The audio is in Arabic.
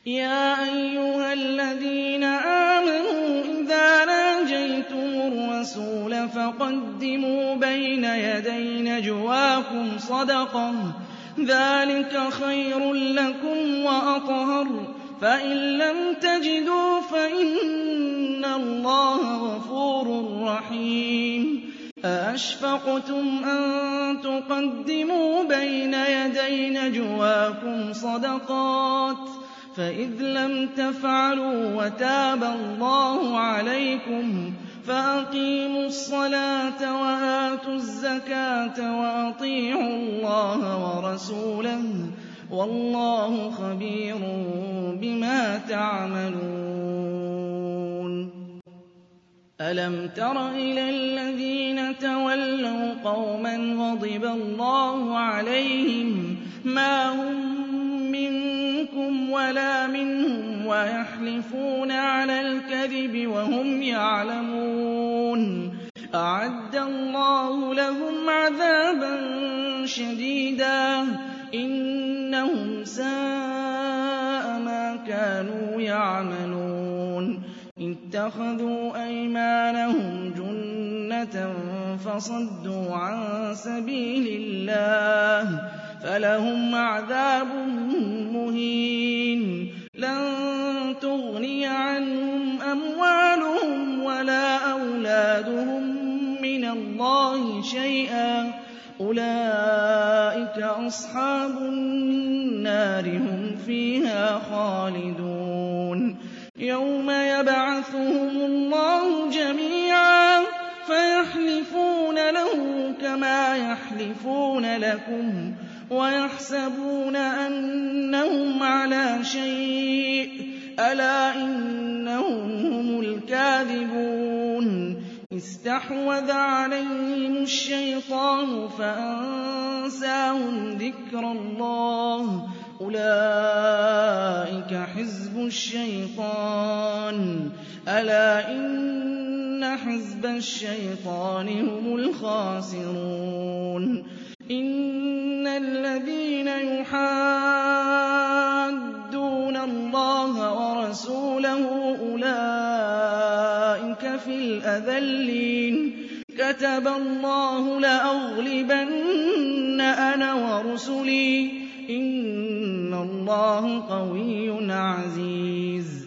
يَا أَيُّهَا الَّذِينَ آمَنُوا إِذَا نَاجَيْتُمُ الرَّسُولَ فَقَدِّمُوا بَيْنَ يَدَيْ نَجْوَاكُمْ صَدَقَةً ۚ ذَٰلِكَ خَيْرٌ لَّكُمْ وَأَطْهَرُ ۚ فَإِن لَّمْ تَجِدُوا فَإِنَّ اللَّهَ غَفُورٌ رَّحِيمٌ أَأَشْفَقْتُمْ أَن تُقَدِّمُوا بَيْنَ يَدَيْ نَجْوَاكُمْ صَدَقَاتٍ ۚ فَإِذْ لَمْ تَفْعَلُوا وَتَابَ اللَّهُ عَلَيْكُمْ فَأَقِيمُوا الصَّلَاةَ وَآتُوا الزَّكَاةَ وَأَطِيعُوا اللَّهَ وَرَسُولَهُ ۚ وَاللَّهُ خَبِيرٌ بِمَا تَعْمَلُونَ أَلَمْ تَرَ إِلَى الَّذِينَ تَوَلَّوْا قَوْمًا غَضِبَ اللَّهُ عَلَيْهِم مَّا هُم مِّنكُمْ وَلَا مِنْهُمْ وَيَحْلِفُونَ عَلَى الْكَذِبِ وَهُمْ يَعْلَمُونَ أَعَدَّ اللَّهُ لَهُمْ عَذَابًا شَدِيدًا ۖ إِنَّهُمْ سَاءَ مَا كَانُوا يَعْمَلُونَ اتَّخَذُوا أَيْمَانَهُمْ جُنَّةً فَصَدُّوا عَن سَبِيلِ اللَّهِ فَلَهُمْ عَذَابٌ مُّهِينٌ لَّن تُغْنِيَ عَنْهُمْ أَمْوَالُهُمْ وَلَا أَوْلَادُهُم مِّنَ اللَّهِ شَيْئًا ۚ أُولَٰئِكَ أَصْحَابُ النَّارِ ۖ هُمْ فِيهَا خَالِدُونَ يَوْمَ يَبْعَثُهُمُ اللَّهُ جَمِيعًا فَيَحْلِفُونَ لَهُ كَمَا يَحْلِفُونَ لَكُمْ وَيَحْسَبُونَ أَنَّهُمْ عَلَىٰ شَيْءٍ ۚ أَلَا إِنَّهُمْ هُمُ الْكَاذِبُونَ اسْتَحْوَذَ عَلَيْهِمُ الشَّيْطَانُ فَأَنسَاهُمْ ذِكْرَ اللَّهِ ۚ أُولَٰئِكَ حِزْبُ الشَّيْطَانِ ۚ أَلَا إِنَّ حِزْبَ الشَّيْطَانِ هُمُ الْخَاسِرُونَ إِنَّ الَّذِينَ يُحَادُّونَ اللَّهَ وَرَسُولَهُ أُولَٰئِكَ فِي الْأَذَلِّينَ كَتَبَ اللَّهُ لَأَغْلِبَنَّ أَنَا وَرُسُلِي ۚ إِنَّ اللَّهَ قَوِيٌّ عَزِيزٌ